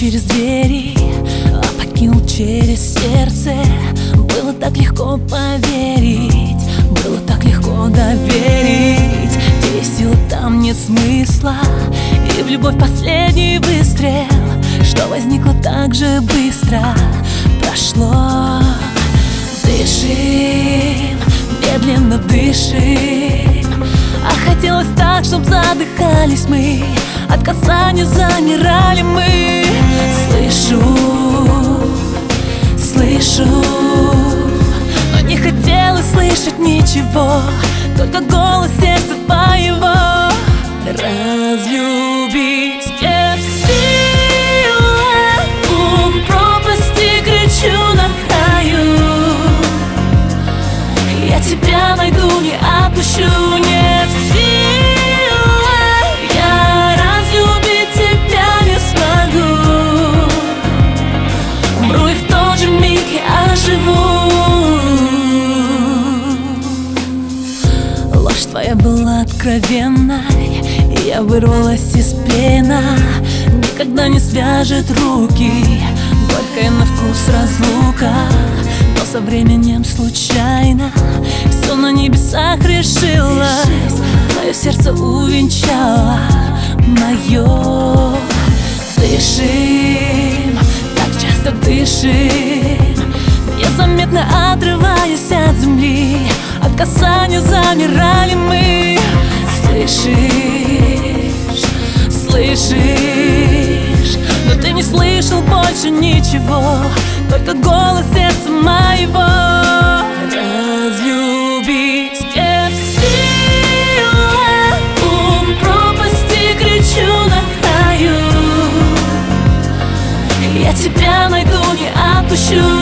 через двери, а покинул через сердце. Было так легко поверить, было так легко доверить. Где есть сила, там нет смысла, и в любовь последний выстрел, что возникло так же быстро, прошло. Дышим, медленно дышим, а хотелось так, чтоб задыхались мы, от касания замирали мы. Слышу, но не хотелось слышать ничего, только голос сердца твоего. Разлюбить нет силы, у пропасти кричу на краю. Я тебя найду, не отпущу, нет силы, я разлюбить тебя не смогу. Умру и в тот же миг я оживу. Ложь твоя была откровенной, и я вырвалась из плена. Никогда не свяжет руки горькая на вкус разлука, но со временем случайно все на небесах решилось. Твое сердце увенчало мое. Дышим, так часто дышим, незаметно отрываясь от земли, от касания замирали мы. Слышишь, но ты не слышал больше ничего, только голос сердца моего. Разлюбить нет силы, у пропасти кричу на краю. Я тебя найду, не отпущу.